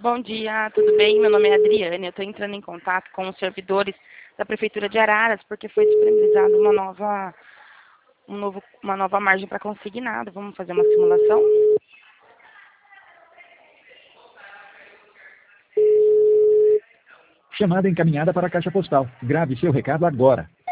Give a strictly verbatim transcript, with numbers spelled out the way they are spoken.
Bom dia, tudo bem? Meu nome é Adriane, eu estou entrando em contato com os servidores da Prefeitura de Araras, porque foi disponibilizada uma nova, um novo, uma nova margem para consignado. Vamos fazer uma simulação? Chamada encaminhada para a caixa postal. Grave seu recado agora.